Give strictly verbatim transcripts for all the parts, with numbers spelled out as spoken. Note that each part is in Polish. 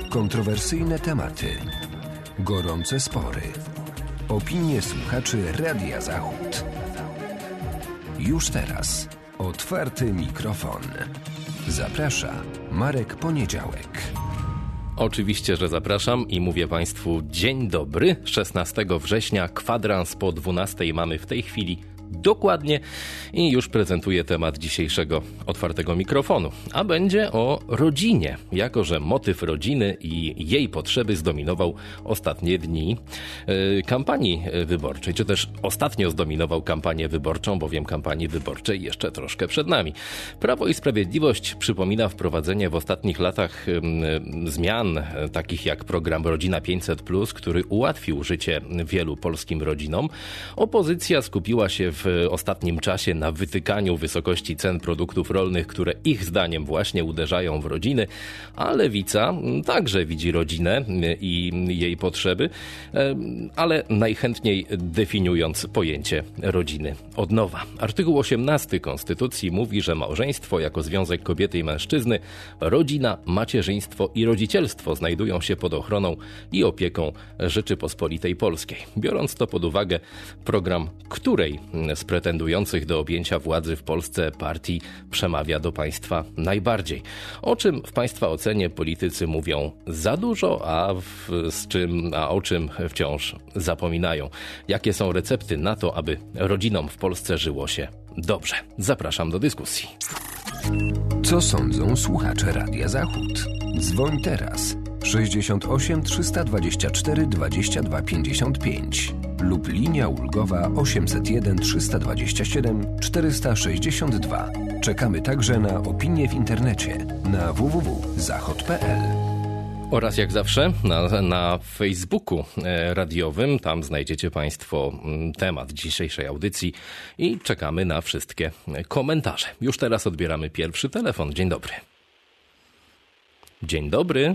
Kontrowersyjne tematy, gorące spory, opinie słuchaczy Radia Zachód. Już teraz otwarty mikrofon. Zaprasza Marek Poniedziałek. Oczywiście, że zapraszam i mówię Państwu dzień dobry. szesnastego września, kwadrans po dwunastej mamy w tej chwili dokładnie i już prezentuję temat dzisiejszego otwartego mikrofonu. A będzie o rodzinie, jako że motyw rodziny i jej potrzeby zdominował ostatnie dni yy, kampanii wyborczej, czy też ostatnio zdominował kampanię wyborczą, bowiem kampanii wyborczej jeszcze troszkę przed nami. Prawo i Sprawiedliwość przypomina wprowadzenie w ostatnich latach yy, zmian, yy, takich jak program Rodzina pięćset plus, który ułatwił życie wielu polskim rodzinom. Opozycja skupiła się w w ostatnim czasie na wytykaniu wysokości cen produktów rolnych, które ich zdaniem właśnie uderzają w rodziny, a Lewica także widzi rodzinę i jej potrzeby, ale najchętniej definiując pojęcie rodziny od nowa. Artykuł osiemnasty Konstytucji mówi, że małżeństwo jako związek kobiety i mężczyzny, rodzina, macierzyństwo i rodzicielstwo znajdują się pod ochroną i opieką Rzeczypospolitej Polskiej. Biorąc to pod uwagę, program której z pretendujących do objęcia władzy w Polsce partii przemawia do państwa najbardziej. O czym w państwa ocenie politycy mówią za dużo, a, w, z czym, a o czym wciąż zapominają? Jakie są recepty na to, aby rodzinom w Polsce żyło się dobrze? Zapraszam do dyskusji. Co sądzą słuchacze Radia Zachód? Dzwoń teraz sześćdziesiąt osiem trzysta dwadzieścia cztery dwadzieścia dwa pięćdziesiąt pięć lub linia ulgowa osiemset jeden trzysta dwadzieścia siedem czterysta sześćdziesiąt dwa. Czekamy także na opinie w internecie na w w w kropka zachod kropka p l. Oraz jak zawsze na, na Facebooku radiowym, tam znajdziecie Państwo temat dzisiejszej audycji i czekamy na wszystkie komentarze. Już teraz odbieramy pierwszy telefon. Dzień dobry. Dzień dobry.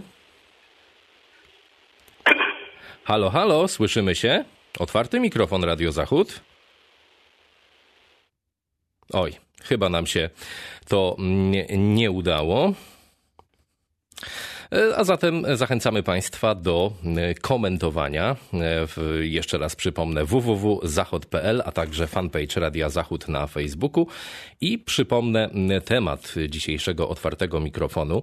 Halo, halo, słyszymy się? Otwarty mikrofon Radio Zachód. Oj, chyba nam się to nie, nie udało. A zatem zachęcamy Państwa do komentowania. Jeszcze raz przypomnę w w w kropka zachod kropka p l, a także fanpage Radia Zachód na Facebooku. I przypomnę temat dzisiejszego otwartego mikrofonu,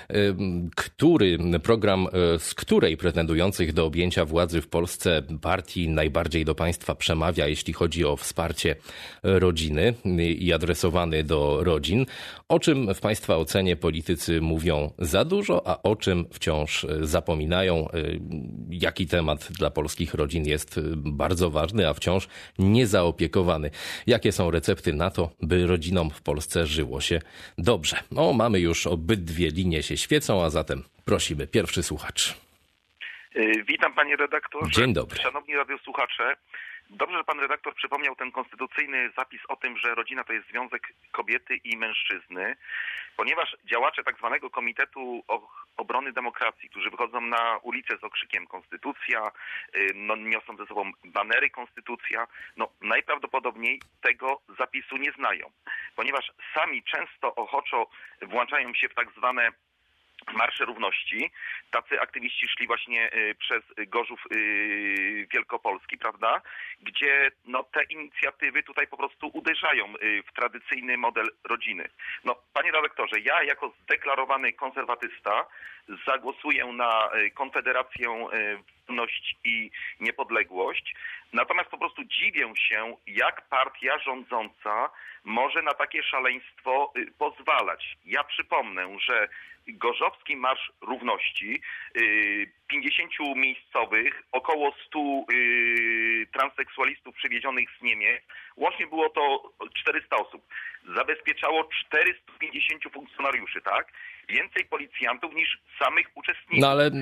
który program, z której pretendujących do objęcia władzy w Polsce partii najbardziej do państwa przemawia, jeśli chodzi o wsparcie rodziny i adresowany do rodzin. O czym w Państwa ocenie politycy mówią za dużo, a o czym wciąż zapominają, jaki temat dla polskich rodzin jest bardzo ważny, a wciąż niezaopiekowany. Jakie są recepty na to, by rodzinom w Polsce żyło się dobrze? O, mamy już obydwie linie się świecą, a zatem prosimy, pierwszy słuchacz. Witam panie redaktorze. Dzień dobry. Szanowni radiosłuchacze. Dobrze, że pan redaktor przypomniał ten konstytucyjny zapis o tym, że rodzina to jest związek kobiety i mężczyzny, ponieważ działacze tak zwanego Komitetu Obrony Demokracji, którzy wychodzą na ulicę z okrzykiem Konstytucja, no, niosą ze sobą banery Konstytucja, no najprawdopodobniej tego zapisu nie znają, ponieważ sami często ochoczo włączają się w tak zwane Marsze Równości. Tacy aktywiści szli właśnie przez Gorzów Wielkopolski, prawda? Gdzie no, te inicjatywy tutaj po prostu uderzają w tradycyjny model rodziny. No, panie redaktorze, ja jako zdeklarowany konserwatysta zagłosuję na Konfederację Wolność i Niepodległość. Natomiast po prostu dziwię się, jak partia rządząca może na takie szaleństwo pozwalać. Ja przypomnę, że Gorzowski Marsz Równości, pięćdziesięciu miejscowych, około stu transseksualistów przywiezionych z Niemiec, łącznie było to czterysta osób, zabezpieczało czterystu pięćdziesięciu funkcjonariuszy, tak? Więcej policjantów niż samych uczestników. No ale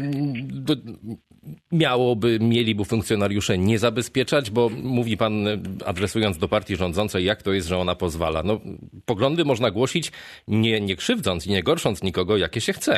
miałoby, mieliby funkcjonariusze nie zabezpieczać, bo mówi pan, adresując do partii rządzącej, jak to jest, że ona pozwala. No, poglądy można głosić nie, nie krzywdząc i nie gorsząc nikogo, jakie się chce.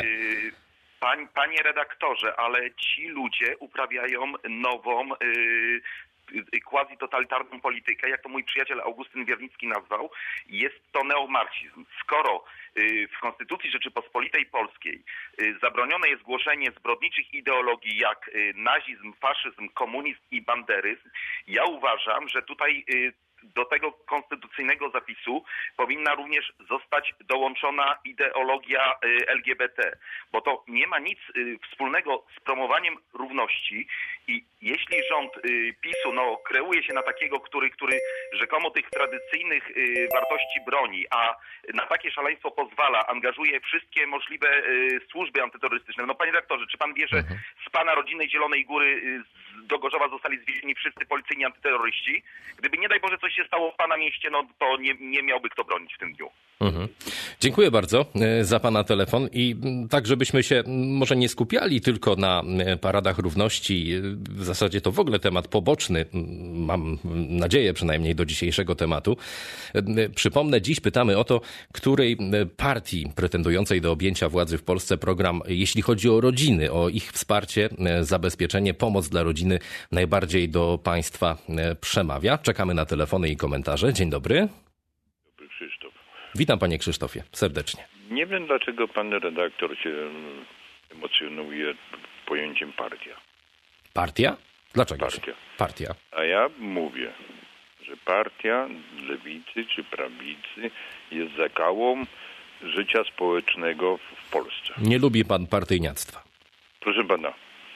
Pań, panie redaktorze, ale ci ludzie uprawiają nową, yy, quasi-totalitarną politykę, jak to mój przyjaciel Augustyn Wiernicki nazwał, jest to neomarksizm. Skoro w Konstytucji Rzeczypospolitej Polskiej zabronione jest głoszenie zbrodniczych ideologii jak nazizm, faszyzm, komunizm i banderyzm, ja uważam, że tutaj do tego konstytucyjnego zapisu powinna również zostać dołączona ideologia L G B T, bo to nie ma nic wspólnego z promowaniem równości i jeśli rząd PiSu no, kreuje się na takiego, który, który rzekomo tych tradycyjnych wartości broni, a na takie szaleństwo pozwala, angażuje wszystkie możliwe służby antyterrorystyczne. No panie redaktorze, czy pan wie, że z pana rodzinnej Zielonej Góry do Gorzowa zostali zwiezieni wszyscy policyjni antyterroryści? Gdyby nie daj Boże coś się stało w pana mieście, no to nie, nie miałby kto bronić w tym dniu. Mhm. Dziękuję bardzo za pana telefon i tak, żebyśmy się może nie skupiali tylko na paradach równości, w zasadzie to w ogóle temat poboczny, mam nadzieję przynajmniej do dzisiejszego tematu. Przypomnę, dziś pytamy o to, której partii pretendującej do objęcia władzy w Polsce program, jeśli chodzi o rodziny, o ich wsparcie, zabezpieczenie, pomoc dla rodziny najbardziej do państwa przemawia. Czekamy na telefony i komentarze. Dzień dobry. Dobry, Krzysztof. Witam panie Krzysztofie, serdecznie. Nie wiem, dlaczego pan redaktor się emocjonuje pojęciem partia. Partia? Dlaczego? Partia. Partia. A ja mówię, że partia lewicy czy prawicy jest zakałą życia społecznego w Polsce. Nie lubi pan partyjniactwa. Proszę pana,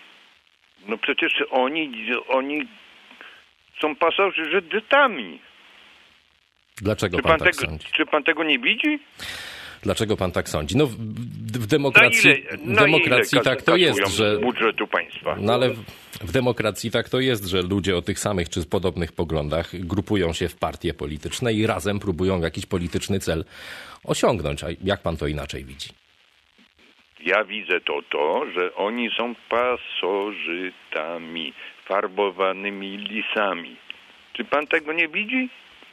no przecież oni, oni są pasożytami. Dlaczego Czy pan, pan, tak tego, sądzi? czy pan tego nie widzi? Dlaczego pan tak sądzi? No w, w demokracji, na ile, w na demokracji ile tak to jest, że... z budżetu państwa. No ale w, w demokracji tak to jest, że ludzie o tych samych czy podobnych poglądach grupują się w partie polityczne i razem próbują jakiś polityczny cel osiągnąć. A jak pan to inaczej widzi? Ja widzę to to, że oni są pasożytami, farbowanymi lisami. Czy pan tego nie widzi?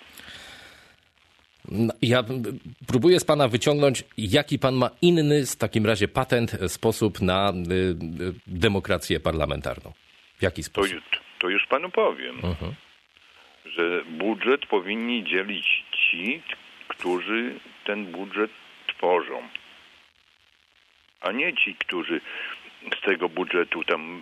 Ja próbuję z pana wyciągnąć, jaki pan ma inny w takim razie patent, sposób na demokrację parlamentarną. W jaki sposób? To, to już panu powiem, Mhm. że budżet powinni dzielić ci, którzy ten budżet tworzą, a nie ci, którzy z tego budżetu tam...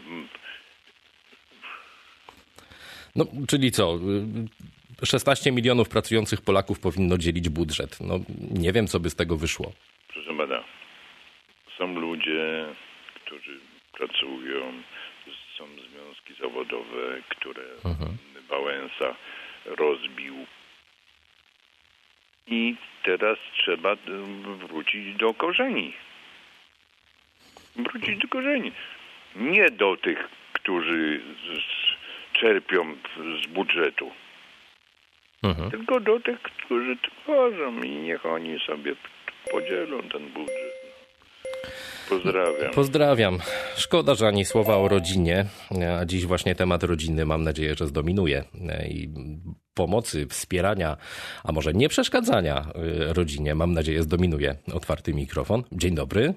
No, czyli co? szesnaście milionów pracujących Polaków powinno dzielić budżet. No, nie wiem, co by z tego wyszło. Proszę pana, są ludzie, którzy pracują, są związki zawodowe, które Mhm. Wałęsa rozbił. I teraz trzeba wrócić do korzeni. Wrócić do korzeni. Nie do tych, którzy z, czerpią z budżetu. Mhm. Tylko do tych, którzy tworzą i niech oni sobie podzielą ten budżet. Pozdrawiam. Pozdrawiam. Szkoda, że ani słowa o rodzinie, a dziś właśnie temat rodziny mam nadzieję, że zdominuje i pomocy, wspierania, a może nie przeszkadzania rodzinie, mam nadzieję, zdominuje otwarty mikrofon. Dzień dobry.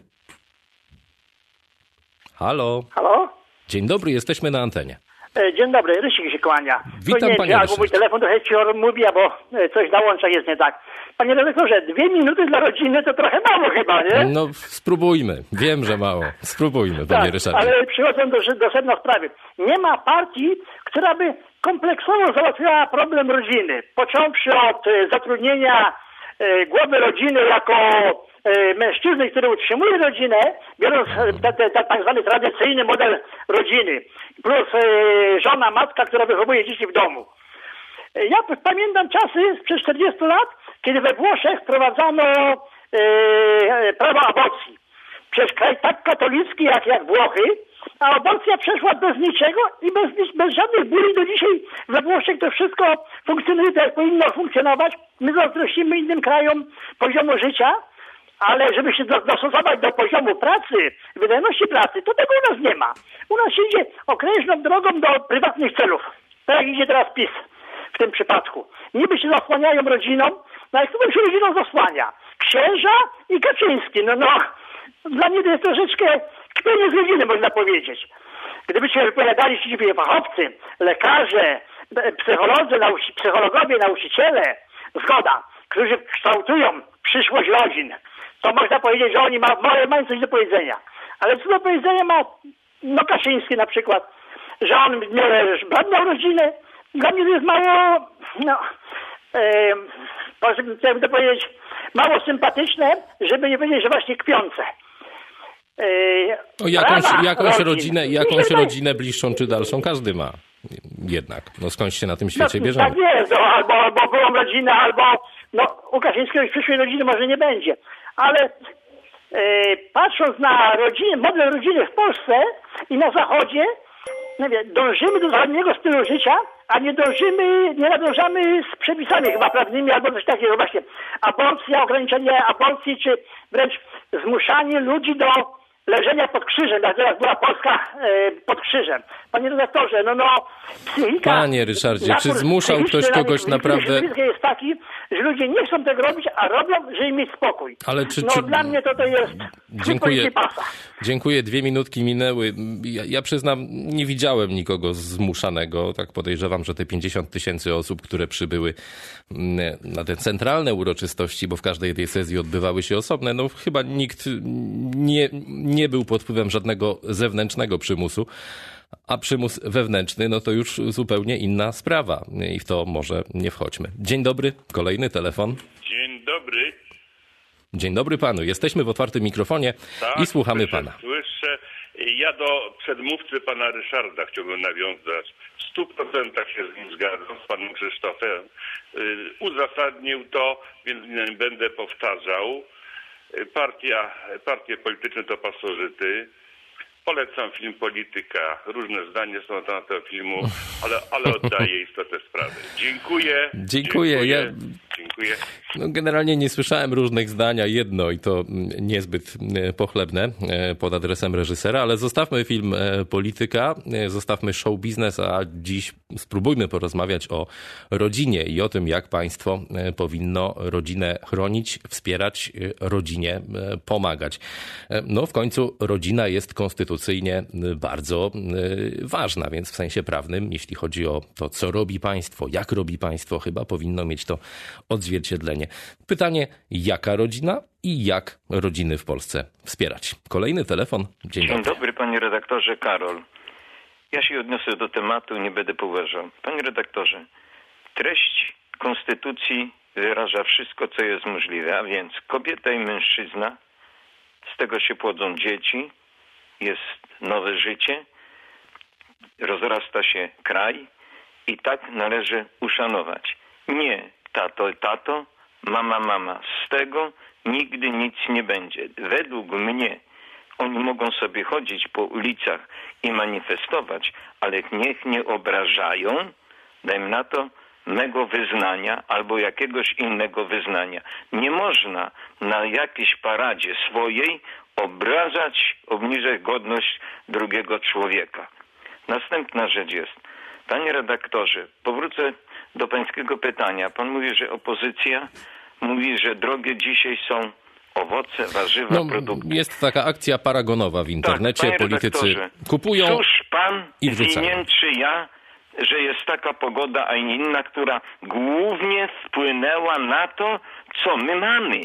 Halo. Halo? Dzień dobry, jesteśmy na antenie. Dzień dobry, Rysik się kłania. Witam, nie, panie albo Ryszard. mój telefon trochę ci mówi, albo coś na łączach jest nie tak. Panie redaktorze, dwie minuty dla rodziny to trochę mało chyba, nie? No spróbujmy. Wiem, że mało. Spróbujmy, panie tak, Ryszardzie. ale przychodząc do, do sedna sprawy. Nie ma partii, która by kompleksowo załatwiała problem rodziny. Począwszy od e, zatrudnienia e, głowy rodziny jako e, mężczyzny, który utrzymuje rodzinę, biorąc e, te, te, tak zwany tradycyjny model rodziny, plus e, żona, matka, która wychowuje dzieci w domu. E, ja p- pamiętam czasy sprzed czterdziestu lat, kiedy we Włoszech wprowadzano e, prawo aborcji. Przez kraj tak katolicki jak, jak Włochy, a aborcja przeszła bez niczego i bez, bez żadnych bóli. Do dzisiaj we Włoszech to wszystko funkcjonuje tak, jak powinno funkcjonować. My zazdrościmy innym krajom poziomu życia, ale żeby się dostosować do poziomu pracy, wydajności pracy, to tego u nas nie ma. U nas się idzie okrężną drogą do prywatnych celów. Tak jak idzie teraz PiS w tym przypadku. Niby się zasłaniają rodziną, no jak to się rodziną zasłania? Księża i Kaczyński. No, no, dla mnie to jest troszeczkę kpienie z rodziny, można powiedzieć. Gdyby się wypowiadali ci fachowcy, lekarze, psycholodzy, nauczy, psychologowie, nauczyciele, zgoda, którzy kształtują przyszłość rodzin, to można powiedzieć, że oni ma, mają coś do powiedzenia. Ale co do powiedzenia ma no Kaczyński na przykład, że on miał rodzinę. Dla mnie to jest mało, no, e, jakby to powiedzieć, mało sympatyczne, żeby nie powiedzieć, że właśnie kpiące. E, o jakąś jakąś rodzin. rodzinę, jakąś rodzinę bliższą czy dalszą każdy ma. Jednak, no skądś się na tym świecie no, bierzemy. Tak jest, no, albo, albo byłą rodzinę, albo no, u Kaczyńskiego już przyszłej rodziny może nie będzie. Ale e, patrząc na rodziny, model rodziny w Polsce i na Zachodzie, nie wiem, dążymy do zachodniego stylu życia, a nie dążymy, nie nadążamy z przepisami chyba prawnymi albo coś takiego właśnie. Aborcja, ograniczenie aborcji, czy wręcz zmuszanie ludzi do leżenia pod krzyżem, jak teraz była Polska e, pod krzyżem. Panie redaktorze, no no, psychika... Panie Ryszardzie, czy zmuszał ktoś kogoś na naprawdę... jest taki, że ludzie nie chcą tego robić, a robią, żeby mieć spokój. Ale czy, no czy... dla mnie to to jest... Dziękuję. Dziękuję. Dwie minutki minęły. Ja, ja przyznam, nie widziałem nikogo zmuszanego. Tak podejrzewam, że te pięćdziesiąt tysięcy osób, które przybyły na te centralne uroczystości, bo w każdej diecezji odbywały się osobne, no chyba nikt nie, nie był pod wpływem żadnego zewnętrznego przymusu. A przymus wewnętrzny, no to już zupełnie inna sprawa. I w to może nie wchodźmy. Dzień dobry. Kolejny telefon. Dzień dobry. Dzień dobry panu. Jesteśmy w otwartym mikrofonie tak, i słuchamy słyszę, pana. Słyszę. Ja do przedmówcy pana Ryszarda chciałbym nawiązać. W stu procentach się z nim zgadzam, z panem Krzysztofem. Uzasadnił to, więc nie będę powtarzał. Partia, partie polityczne to pasożyty. Polecam film Polityka. Różne zdania są na temat tego filmu, ale, ale oddaję istotę sprawy. Dziękuję. Dziękuję. Dziękuję. Ja... Dziękuję. No, generalnie nie słyszałem różnych zdań, a jedno i to niezbyt pochlebne pod adresem reżysera, ale zostawmy film Polityka, zostawmy show biznes, a dziś spróbujmy porozmawiać o rodzinie i o tym, jak państwo powinno rodzinę chronić, wspierać, rodzinie pomagać. No w końcu rodzina jest konstytucyjnie bardzo ważna, więc w sensie prawnym, jeśli chodzi o to, co robi państwo, jak robi państwo, chyba powinno mieć to odzwierciedlenie. Pytanie, jaka rodzina i jak rodziny w Polsce wspierać? Kolejny telefon. Dzień, Dzień dobry. dobry, panie redaktorze. Karol. Ja się odniosę do tematu, nie będę poważał. Panie redaktorze, treść konstytucji wyraża wszystko, co jest możliwe, a więc kobieta i mężczyzna, z tego się płodzą dzieci, jest nowe życie, rozrasta się kraj i tak należy uszanować. Nie tato, tato, mama, mama. Z tego nigdy nic nie będzie. Według mnie oni mogą sobie chodzić po ulicach i manifestować, ale niech nie obrażają, dajmy na to, mego wyznania albo jakiegoś innego wyznania. Nie można na jakiejś paradzie swojej obrażać, obniżać godność drugiego człowieka. Następna rzecz jest, panie redaktorze, powrócę do pańskiego pytania. Pan mówi, że opozycja mówi, że drogie dzisiaj są owoce, warzywa, no, produkty. Jest taka akcja paragonowa w internecie. Tak, politycy kupują cóż pan i wrzucają. winien czy ja, że jest taka pogoda, a nie inna, która głównie wpłynęła na to, co my mamy.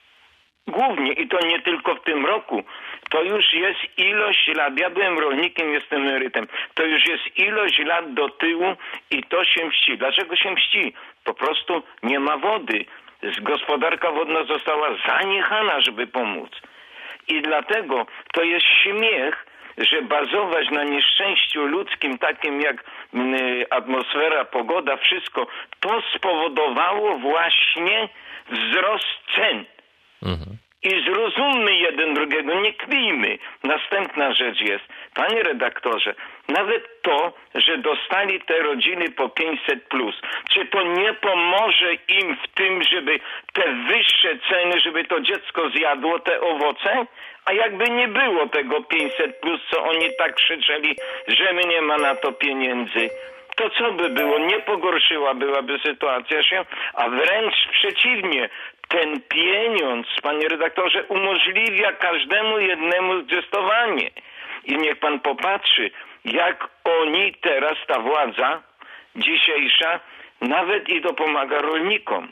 Głównie i to nie tylko w tym roku. To już jest ilość lat. Ja byłem rolnikiem, jestem emerytem. To już jest ilość lat do tyłu i to się mści. Dlaczego się mści? Po prostu nie ma wody. Gospodarka wodna została zaniechana, żeby pomóc. I dlatego to jest śmiech, że bazować na nieszczęściu ludzkim, takim jak atmosfera, pogoda, wszystko, to spowodowało właśnie wzrost cen. Mhm. I zrozummy jeden drugiego, nie kpijmy. Następna rzecz jest, panie redaktorze, nawet to, że dostali te rodziny po pięćset plus, czy to nie pomoże im w tym, żeby te wyższe ceny, żeby to dziecko zjadło te owoce? A jakby nie było tego pięćset plus, co oni tak krzyczeli, że my nie ma na to pieniędzy, to co by było? Nie pogorszyła byłaby sytuacja się, a wręcz przeciwnie. Ten pieniądz, panie redaktorze, umożliwia każdemu jednemu zdestowanie. I niech pan popatrzy, jak oni teraz, ta władza, dzisiejsza nawet i dopomaga rolnikom.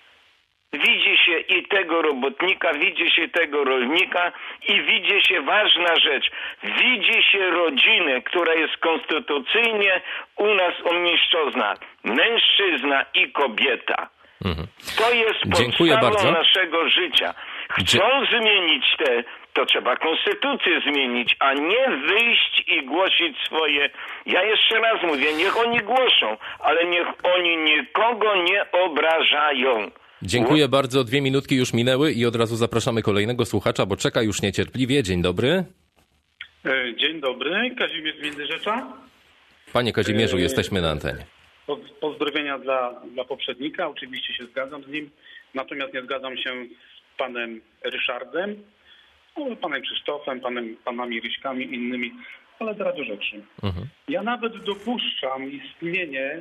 Widzi się i tego robotnika, widzi się tego rolnika i widzi się ważna rzecz. Widzi się rodzinę, która jest konstytucyjnie u nas umieszczona. Mężczyzna i kobieta. Mhm. To jest Dziękuję podstawą bardzo. naszego życia. Chcą Dzie- zmienić te, to trzeba konstytucję zmienić, a nie wyjść i głosić swoje. Ja jeszcze raz mówię, niech oni głoszą, ale niech oni nikogo nie obrażają. Dziękuję bardzo. Dwie minutki już minęły i od razu zapraszamy kolejnego słuchacza, bo czeka już niecierpliwie. Dzień dobry. Dzień dobry, Kazimierz z Międzyrzecza. Panie Kazimierzu, jesteśmy na antenie. Pozdrowienia dla, dla poprzednika, oczywiście się zgadzam z nim, natomiast nie zgadzam się z panem Ryszardem, no, panem Krzysztofem, panem, panami Ryśkami i innymi, ale teraz do rzeczy. Mhm. Ja nawet dopuszczam istnienie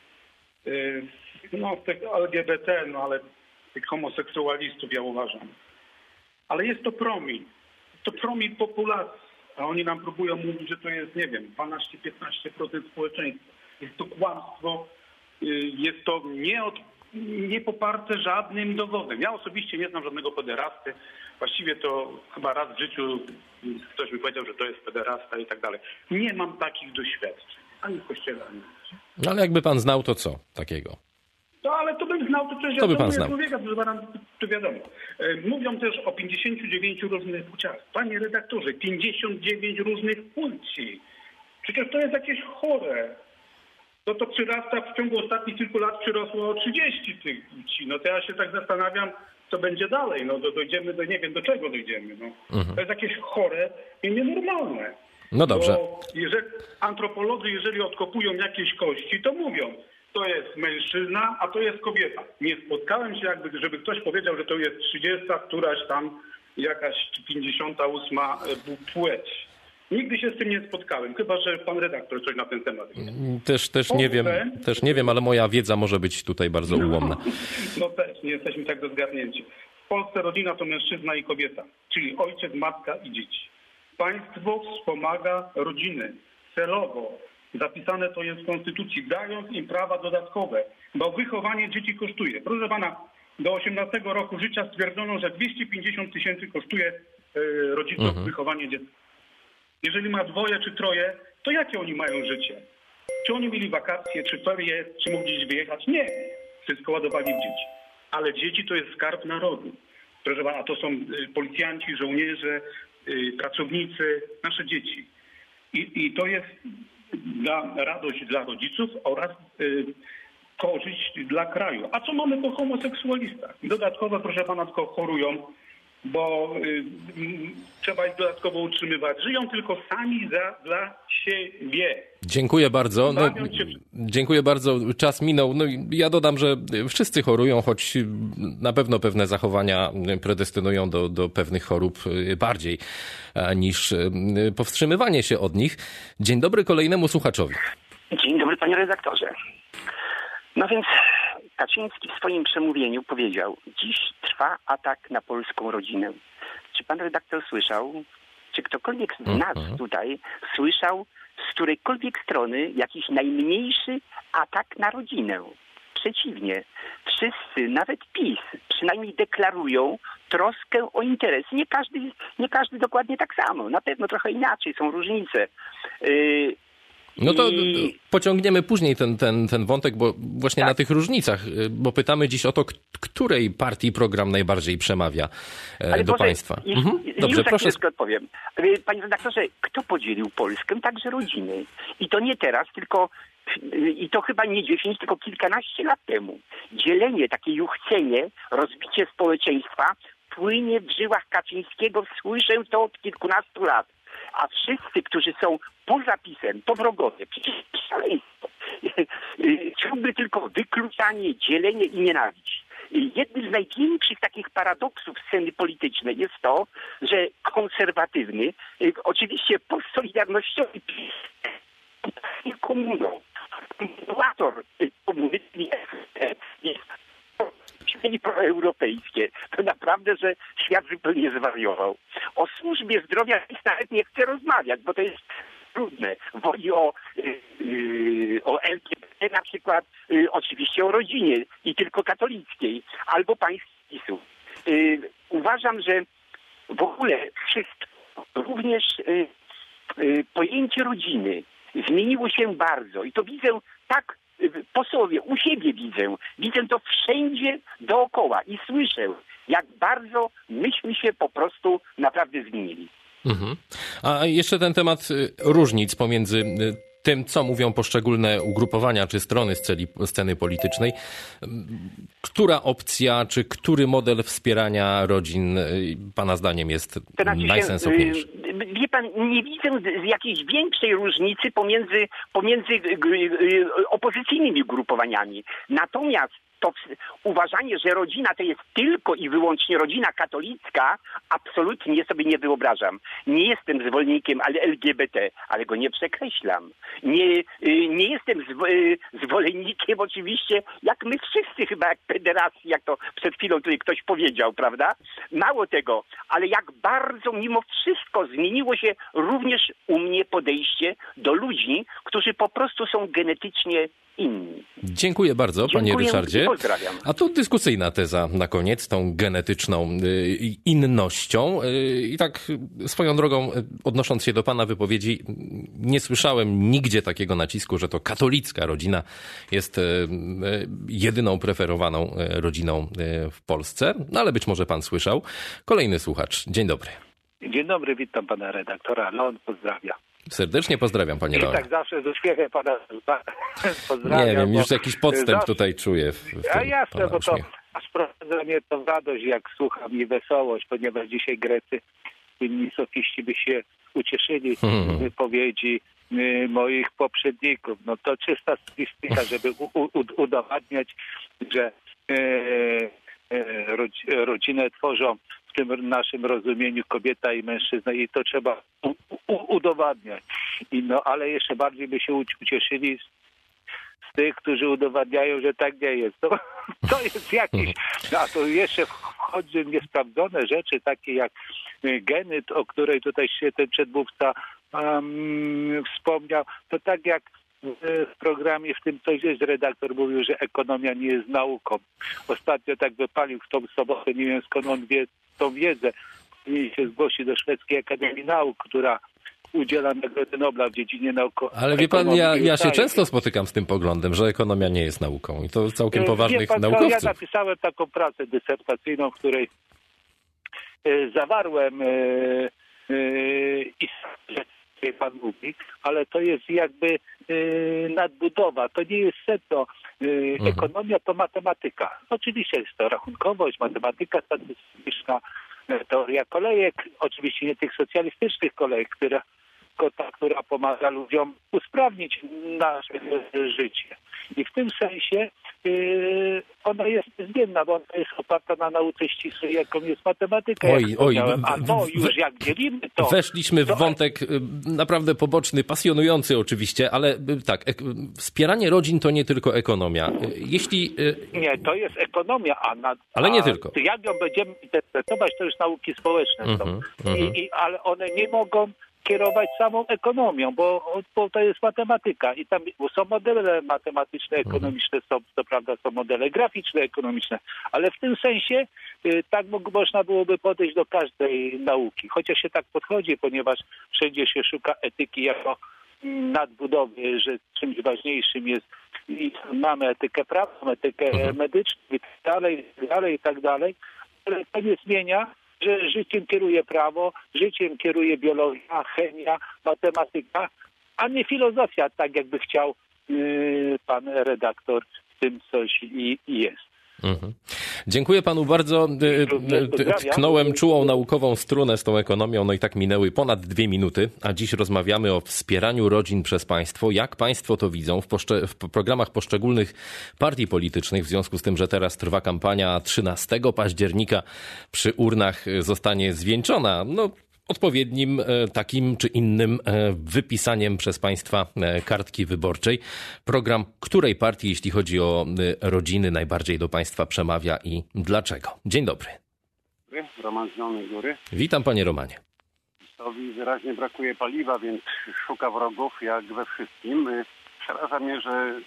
yy, no, tych L G B T, no ale tych homoseksualistów ja uważam. Ale jest to promil. To promil populacji. A oni nam próbują mówić, że to jest, nie wiem, dwanaście do piętnastu procent społeczeństwa. Jest to kłamstwo, jest to nie, od, nie poparte żadnym dowodem. Ja osobiście nie znam żadnego pederasty. Właściwie to chyba raz w życiu ktoś mi powiedział, że to jest pederasta i tak dalej. Nie mam takich doświadczeń. Ani w kościele, ani w życiu. No ale jakby pan znał, to co takiego? No ale to bym znał, to przecież to by ja pan znał. człowieka, to wiadomo. Mówią też o pięćdziesięciu dziewięciu różnych płciach. Panie redaktorze, pięćdziesiąt dziewięć różnych płci. Przecież to jest jakieś chore. To to przyrasta w ciągu ostatnich kilku lat przyrosło o trzydzieści tych płci. No to ja się tak zastanawiam, co będzie dalej. No do, dojdziemy do, nie wiem do czego dojdziemy. No. Mhm. To jest jakieś chore i nienormalne. No dobrze. Bo jeżeli, antropolodzy, jeżeli odkopują jakieś kości, to mówią, to jest mężczyzna, a to jest kobieta. Nie spotkałem się jakby, żeby ktoś powiedział, że to jest trzydziesta, któraś tam jakaś pięćdziesiąta ósma płeć. Nigdy się z tym nie spotkałem, chyba że pan redaktor coś na ten temat wie. Też, też nie wiem, też nie wiem, ale moja wiedza może być tutaj bardzo ułomna. No, no też, nie jesteśmy tak do zgadnięcia. W Polsce rodzina to mężczyzna i kobieta, czyli ojciec, matka i dzieci. Państwo wspomaga rodziny celowo. Zapisane to jest w Konstytucji, dając im prawa dodatkowe, bo wychowanie dzieci kosztuje. Proszę pana, do osiemnastego roku życia stwierdzono, że dwieście pięćdziesiąt tysięcy kosztuje y, rodziców mhm. wychowanie dziecka. Jeżeli ma dwoje czy troje, to jakie oni mają życie? Czy oni mieli wakacje, czy ferie, czy mogli gdzieś wyjechać? Nie. Wszystko ładowali w dzieci. Ale dzieci to jest skarb narodu. Proszę pana, to są y, policjanci, żołnierze, y, pracownicy, nasze dzieci. I, i to jest dla radość dla rodziców oraz y, korzyść dla kraju. A co mamy po homoseksualistach? Dodatkowo, proszę pana, tylko chorują, bo y, y, trzeba ich dodatkowo utrzymywać. Żyją tylko sami za, dla siebie. Dziękuję bardzo. No, dziękuję bardzo. Czas minął. No, ja dodam, że wszyscy chorują, choć na pewno pewne zachowania predestynują do, do pewnych chorób bardziej niż powstrzymywanie się od nich. Dzień dobry kolejnemu słuchaczowi. Dzień dobry, panie redaktorze. No więc Kaczyński w swoim przemówieniu powiedział: dziś trwa atak na polską rodzinę. Czy pan redaktor słyszał, czy ktokolwiek z nas uh-huh. tutaj słyszał z którejkolwiek strony jakiś najmniejszy atak na rodzinę? Przeciwnie, wszyscy, nawet PiS, przynajmniej deklarują troskę o interesy. Nie każdy, nie każdy dokładnie tak samo. Na pewno trochę inaczej, są różnice. Yy, No to I... pociągniemy później ten, ten, ten wątek, bo właśnie tak. na tych różnicach, bo pytamy dziś o to, której partii program najbardziej przemawia Ale do proszę, państwa. Już, mhm. Dobrze, już proszę. odpowiem. Panie redaktorze, kto podzielił Polskę? Także rodziny. I to nie teraz, tylko i to chyba nie dziesięć, tylko kilkanaście lat temu. Dzielenie, takie juchcenie, rozbicie społeczeństwa płynie w żyłach Kaczyńskiego. Słyszę to od kilkunastu lat. A wszyscy, którzy są poza PiS-em, to wrogowie. Przecież szaleństwo. Ciągle tylko wykluczanie, dzielenie i nienawiść. Jednym z największych takich paradoksów sceny politycznej jest to, że konserwatywny, oczywiście postsolidarnościowy PiS jest komuną. Kontynuator komuny jest proeuropejskie. To naprawdę, że świat zupełnie zwariował. O służbie zdrowia nawet nie chcę rozmawiać, bo to jest trudne. Woli o, yy, o L G B T na przykład y, oczywiście o rodzinie i tylko katolickiej, albo państw PiSu. Y, uważam, że w ogóle wszystko, również y, y, pojęcie rodziny zmieniło się bardzo i to widzę tak y, po sobie, u siebie widzę. Widzę to wszędzie dookoła i słyszę, jak bardzo myśmy się po prostu naprawdę zmienili. Mhm. A jeszcze ten temat różnic pomiędzy tym, co mówią poszczególne ugrupowania czy strony sceny, sceny politycznej. Która opcja, czy który model wspierania rodzin pana zdaniem jest to znaczy najsensowniejszy? Się, wie pan, nie widzę jakiejś większej różnicy pomiędzy, pomiędzy opozycyjnymi ugrupowaniami. Natomiast to uważanie, że rodzina to jest tylko i wyłącznie rodzina katolicka, absolutnie sobie nie wyobrażam. Nie jestem zwolennikiem L G B T, ale go nie przekreślam. Nie, nie jestem zwolennikiem oczywiście, jak my wszyscy chyba, jak pederastii, jak to przed chwilą tutaj ktoś powiedział, prawda? Mało tego, ale jak bardzo mimo wszystko zmieniło się również u mnie podejście do ludzi, którzy po prostu są genetycznie inni. Dziękuję bardzo, Dziękuję, panie Ryszardzie. Pozdrawiam. A tu dyskusyjna teza na koniec, tą genetyczną y, innością. Y, I tak swoją drogą, odnosząc się do pana wypowiedzi, nie słyszałem nigdzie takiego nacisku, że to katolicka rodzina jest y, y, jedyną preferowaną rodziną y, w Polsce. No ale być może pan słyszał. Kolejny słuchacz. Dzień dobry. Dzień dobry, witam pana redaktora. Leon pozdrawia. Serdecznie pozdrawiam, panie Leonie. I tak zawsze z uśmiechem pana pozdrawiam. Nie wiem, już jakiś podstęp zawsze... tutaj czuję. W, w A jasne, bo to aż wprowadza mnie to w radość, jak słucham, i wesołość, ponieważ dzisiaj Grecy, inni sofiści by się ucieszyli hmm. z wypowiedzi y, moich poprzedników. No to czysta statystyka, żeby u, u, udowadniać, że y, y, rodzinę tworzą w tym naszym rozumieniu kobieta i mężczyzna i to trzeba u, u, udowadniać. I no, ale jeszcze bardziej by się ucieszyli z, z tych, którzy udowadniają, że tak nie jest. To, to jest jakieś, a to jeszcze wchodzi w niesprawdzone rzeczy, takie jak geny, o której tutaj się ten przedmówca um, wspomniał. To tak jak w programie w tym coś jest, redaktor mówił, że ekonomia nie jest nauką. Ostatnio tak wypalił w tą sobotę, nie wiem skąd on wie tą wiedzę. I się zgłosi do Szwedzkiej Akademii Nauk, która udziela Nagrody Nobla w dziedzinie naukowej. Ale wie pan, ja, ja się często spotykam z tym poglądem, że ekonomia nie jest nauką. I to całkiem poważnych wie pan, naukowców. Ja napisałem taką pracę dysertacyjną, w której y, zawarłem y, y, i pan mówi, ale to jest jakby y, nadbudowa, to nie jest sedno. Y, mhm. Ekonomia to matematyka. Oczywiście jest to rachunkowość, matematyka statystyczna, teoria kolejek, oczywiście nie tych socjalistycznych kolejek, która, ta, która pomaga ludziom usprawnić nasze życie. I w tym sensie yy, ona jest niezmienna, bo ona jest oparta na nauce ścisłej, jaką jest matematyka. Oj, oj, a to już jak dzielimy to... Weszliśmy w to, wątek naprawdę poboczny, pasjonujący oczywiście, ale tak, ek, wspieranie rodzin to nie tylko ekonomia. Jeśli... Nie, to jest ekonomia, a... Na, ale nie a tylko. Jak ją będziemy interpretować, to już nauki społeczne są. Mm-hmm, I, i, ale one nie mogą kierować samą ekonomią, bo, bo to jest matematyka i tam są modele matematyczne, ekonomiczne, są, to prawda, są modele graficzne, ekonomiczne, ale w tym sensie y, tak można byłoby podejść do każdej nauki, chociaż się tak podchodzi, ponieważ wszędzie się szuka etyki jako nadbudowy, że czymś ważniejszym jest i mamy etykę prawną, etykę mhm. medyczną i tak dalej, i tak dalej, i tak dalej, ale to nie zmienia, że życiem kieruje prawo, życiem kieruje biologia, chemia, matematyka, a nie filozofia, tak jakby chciał yy, pan redaktor w tym coś i, i jest. Mhm. Dziękuję panu bardzo. Tknąłem czułą naukową strunę z tą ekonomią, no i tak minęły ponad dwie minuty, a dziś rozmawiamy o wspieraniu rodzin przez państwo. Jak państwo to widzą w, poszcze- w programach poszczególnych partii politycznych, w związku z tym, że teraz trwa kampania trzynastego października przy urnach zostanie zwieńczona. No, odpowiednim takim czy innym wypisaniem przez państwa kartki wyborczej. Program której partii, jeśli chodzi o rodziny, najbardziej do państwa przemawia i dlaczego? Dzień dobry. Roman z Zielonej Góry. Witam panie Romanie. PiS-owi wyraźnie brakuje paliwa, więc szuka wrogów jak we wszystkim. Przeraża mnie, że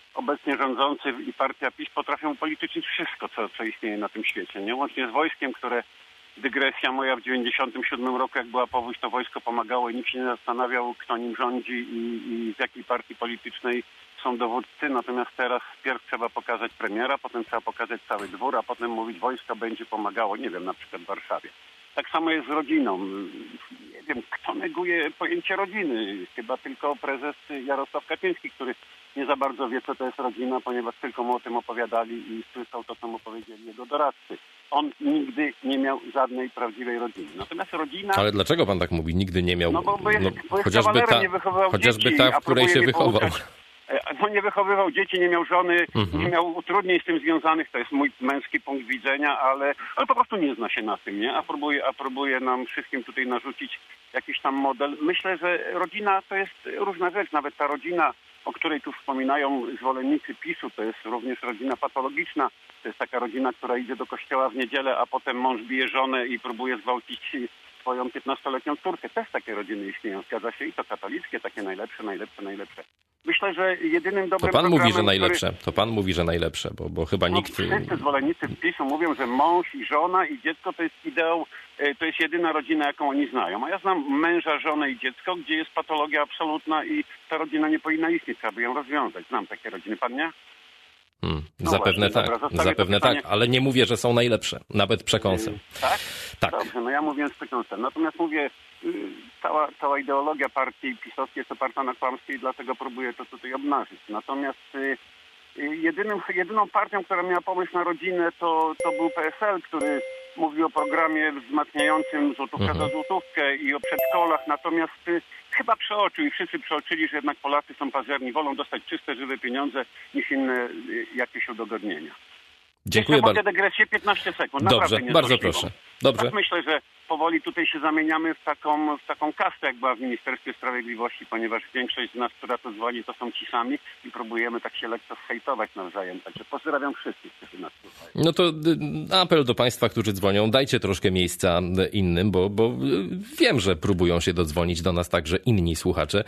obecnie rządzący i partia PiS potrafią upolitycznić wszystko, co, co istnieje na tym świecie. Nie? Łącznie z wojskiem, które, dygresja moja, w dziewięćdziesiątym siódmym roku, jak była powódź, to wojsko pomagało i nikt się nie zastanawiał, kto nim rządzi i, i z jakiej partii politycznej są dowódcy. Natomiast teraz pierw trzeba pokazać premiera, potem trzeba pokazać cały dwór, a potem mówić, wojsko będzie pomagało, nie wiem, na przykład w Warszawie. Tak samo jest z rodziną. Nie wiem, kto neguje pojęcie rodziny. Chyba tylko prezes Jarosław Kaczyński, który nie za bardzo wie, co to jest rodzina, ponieważ tylko mu o tym opowiadali i słyszał to, co mu powiedzieli jego doradcy. On nigdy nie miał żadnej prawdziwej rodziny. Natomiast rodzina... Ale dlaczego pan tak mówi? Nigdy nie miał... No bo, bo jest, no, bo jest chociażby ta, nie wychowywał chociażby dzieci, ta, w której się wychował. Pouczać. No nie wychowywał dzieci, nie miał żony, mhm. nie miał utrudnień z tym związanych, to jest mój męski punkt widzenia, ale, ale po prostu nie zna się na tym, nie? A próbuje, a próbuje nam wszystkim tutaj narzucić jakiś tam model. Myślę, że rodzina to jest różna rzecz, nawet ta rodzina, o której tu wspominają zwolennicy PiSu, to jest również rodzina patologiczna, to jest taka rodzina, która idzie do kościoła w niedzielę, a potem mąż bije żonę i próbuje zwałcić swoją piętnastoletnią córkę. Też takie rodziny istnieją, zgadza się, i to katolickie, takie najlepsze, najlepsze, najlepsze. Myślę, że jedynym dobrym To pan mówi, że który... najlepsze. To pan mówi, że najlepsze, bo, bo chyba no, nikt... Wszyscy zwolennicy PiSu mówią, że mąż i żona i dziecko to jest ideał, to jest jedyna rodzina, jaką oni znają. A ja znam męża, żonę i dziecko, gdzie jest patologia absolutna i ta rodzina nie powinna istnieć, trzeba by ją rozwiązać. Znam takie rodziny. Pan nie? Hmm, no zapewne właśnie, tak, dobra, zapewne tak, ale nie mówię, że są najlepsze, nawet przekąsem. Yy, tak? Tak. Dobrze, no ja mówię z przekąsem. Natomiast mówię, yy, cała, cała ideologia partii pisowskiej jest oparta na kłamstwie i dlatego próbuję to tutaj obnażyć. Natomiast yy, yy, jedynym, jedyną partią, która miała pomysł na rodzinę, to, to był P S L, który mówił o programie wzmacniającym złotówkę Mhm. za złotówkę i o przedszkolach. Natomiast yy, chyba przeoczył i wszyscy przeoczyli, że jednak Polacy są pazerni, wolą dostać czyste, żywe pieniądze niż inne yy, jakieś udogodnienia. Dziękuję bardzo. Mogę dygresję piętnaście sekund. Dobrze, bardzo proszę. Dobrze. Tak myślę, że powoli tutaj się zamieniamy w taką, w taką kastę, jak była w Ministerstwie Sprawiedliwości, ponieważ większość z nas, która to dzwoni, to są ci sami i próbujemy tak się lekko zhejtować nawzajem. Także pozdrawiam wszystkich, którzy nas słuchają. No to apel do państwa, którzy dzwonią, dajcie troszkę miejsca innym, bo, bo wiem, że próbują się dodzwonić do nas także inni słuchacze.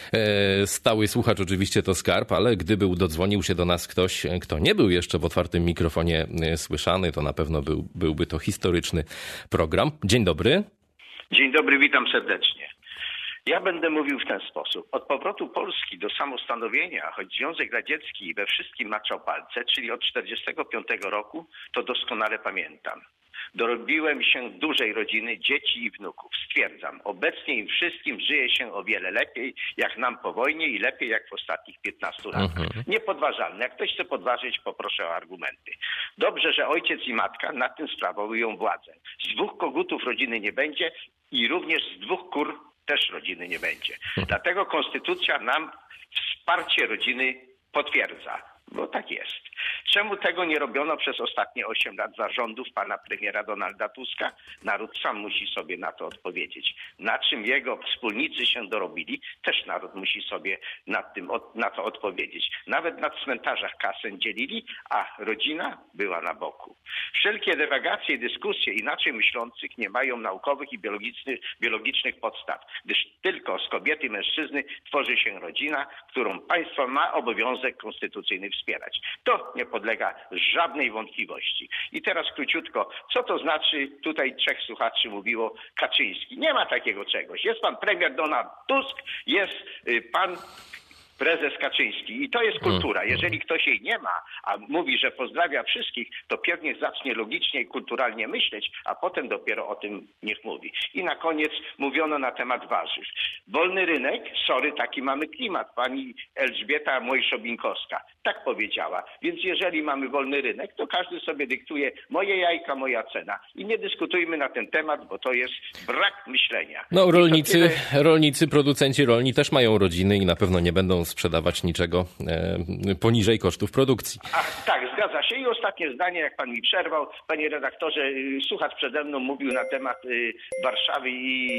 Stały słuchacz oczywiście to skarb, ale gdyby dodzwonił się do nas ktoś, kto nie był jeszcze w otwartym mikrofonie słyszany, to na pewno był, byłby to historyczny program. Dzień dobry. Dzień dobry, witam serdecznie. Ja będę mówił w ten sposób. Od powrotu Polski do samostanowienia, choć Związek Radziecki we wszystkim maczał palce, czyli od czterdziestego piątego roku, to doskonale pamiętam. Dorobiłem się dużej rodziny, dzieci i wnuków. Stwierdzam, obecnie im wszystkim żyje się o wiele lepiej, jak nam po wojnie i lepiej jak w ostatnich piętnastu latach. Mhm. Niepodważalne. Jak ktoś chce podważyć, poproszę o argumenty. Dobrze, że ojciec i matka nad tym sprawują władzę. Z dwóch kogutów rodziny nie będzie i również z dwóch kur też rodziny nie będzie. Dlatego konstytucja nam wsparcie rodziny potwierdza. Bo tak jest. Czemu tego nie robiono przez ostatnie osiem lat zarządów pana premiera Donalda Tuska? Naród sam musi sobie na to odpowiedzieć. Na czym jego wspólnicy się dorobili, też naród musi sobie nad tym, na to odpowiedzieć. Nawet na cmentarzach kasę dzielili, a rodzina była na boku. Wszelkie dywagacje i dyskusje inaczej myślących nie mają naukowych i biologicznych, biologicznych podstaw, gdyż tylko z kobiety i mężczyzny tworzy się rodzina, którą państwo ma obowiązek konstytucyjny wspierać. To nie podlega żadnej wątpliwości. I teraz króciutko, co to znaczy, tutaj trzech słuchaczy mówiło Kaczyński. Nie ma takiego czegoś. Jest pan premier Donald Tusk, jest y, pan prezes Kaczyński. I to jest kultura. Jeżeli ktoś jej nie ma, a mówi, że pozdrawia wszystkich, to pewnie zacznie logicznie i kulturalnie myśleć, a potem dopiero o tym niech mówi. I na koniec mówiono na temat warzyw. Wolny rynek, sorry, taki mamy klimat. Pani Elżbieta Mojszobinkowska tak powiedziała. Więc jeżeli mamy wolny rynek, to każdy sobie dyktuje moje jajka, moja cena. I nie dyskutujmy na ten temat, bo to jest brak myślenia. No rolnicy, tyle... rolnicy, producenci rolni też mają rodziny i na pewno nie będą sprzedawać niczego e, poniżej kosztów produkcji. A, tak, zgadza się. I ostatnie zdanie, jak pan mi przerwał. Panie redaktorze, słuchacz przede mną mówił na temat y, Warszawy i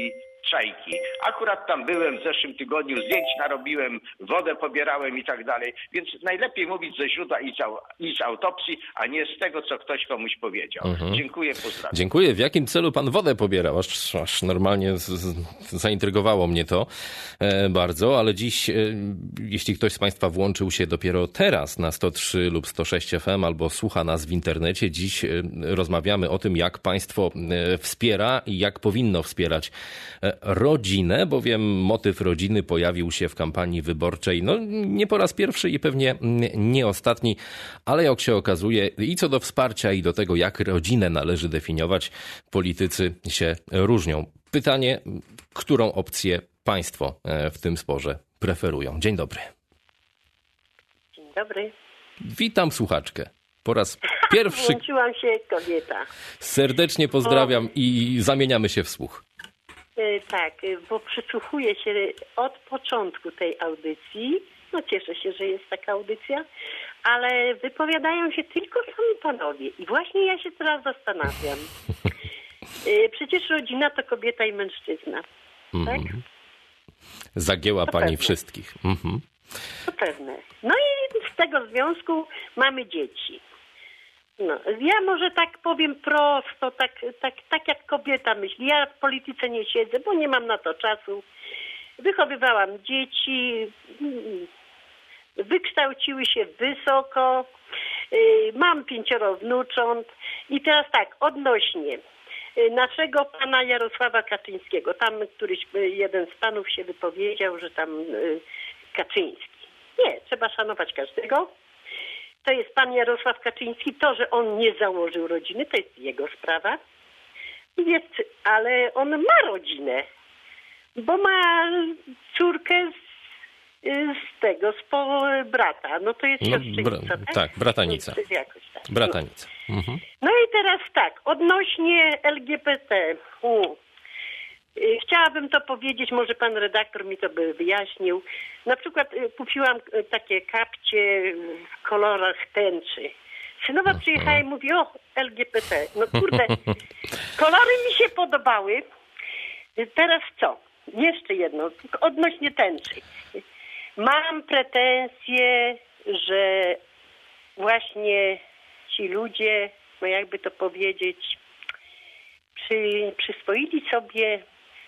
Czajki. Akurat tam byłem w zeszłym tygodniu, zdjęć narobiłem, wodę pobierałem i tak dalej, więc najlepiej mówić ze źródła niż, niż autopsji, a nie z tego, co ktoś komuś powiedział. Mhm. Dziękuję, pozdrawiam. Dziękuję. W jakim celu pan wodę pobierał? Aż, aż normalnie z, z, zaintrygowało mnie to e, bardzo, ale dziś, e, jeśli ktoś z państwa włączył się dopiero teraz na sto trzy lub sto sześć F M albo słucha nas w internecie, dziś e, rozmawiamy o tym, jak państwo e, wspiera i jak powinno wspierać e, rodzinę, bowiem motyw rodziny pojawił się w kampanii wyborczej, no nie po raz pierwszy i pewnie nie ostatni, ale jak się okazuje i co do wsparcia i do tego, jak rodzinę należy definiować, politycy się różnią. Pytanie, którą opcję państwo w tym sporze preferują? Dzień dobry. Dzień dobry. Witam słuchaczkę. Po raz pierwszy. Włączyłam się, kobieta. Serdecznie pozdrawiam bo, i zamieniamy się w słuch. Yy, tak, bo przysłuchuję się od początku tej audycji. No cieszę się, że jest taka audycja, ale wypowiadają się tylko sami panowie. I właśnie ja się teraz zastanawiam. Yy, przecież rodzina to kobieta i mężczyzna. Mm. Tak? Zagięła to pani pewne. Wszystkich. Mm-hmm. To pewne. No i z tego związku mamy dzieci. No, ja może tak powiem prosto, tak, tak, tak jak kobieta myśli. Ja w polityce nie siedzę, bo nie mam na to czasu. Wychowywałam dzieci, wykształciły się wysoko, mam pięcioro wnucząt i teraz tak, odnośnie naszego pana Jarosława Kaczyńskiego. Tam któryś jeden z panów się wypowiedział, że tam Kaczyński. Nie, trzeba szanować każdego. To jest pan Jarosław Kaczyński. To, że on nie założył rodziny, to jest jego sprawa. Jest, ale on ma rodzinę, bo ma córkę z, z tego, z po brata. No to jest siostrzenica, no, br- tak? Tak, bratanica. No, jakoś tak. Bratanica. No. Mhm. no i teraz tak, odnośnie L G B T. U. Chciałabym to powiedzieć, może pan redaktor mi to by wyjaśnił. Na przykład kupiłam takie kapcie w kolorach tęczy. Synowa przyjechała i mówi, o, L G B T. No kurde, kolory mi się podobały. Teraz co? Jeszcze jedno, odnośnie tęczy. Mam pretensje, że właśnie ci ludzie, no jakby to powiedzieć, przy, przyswoili sobie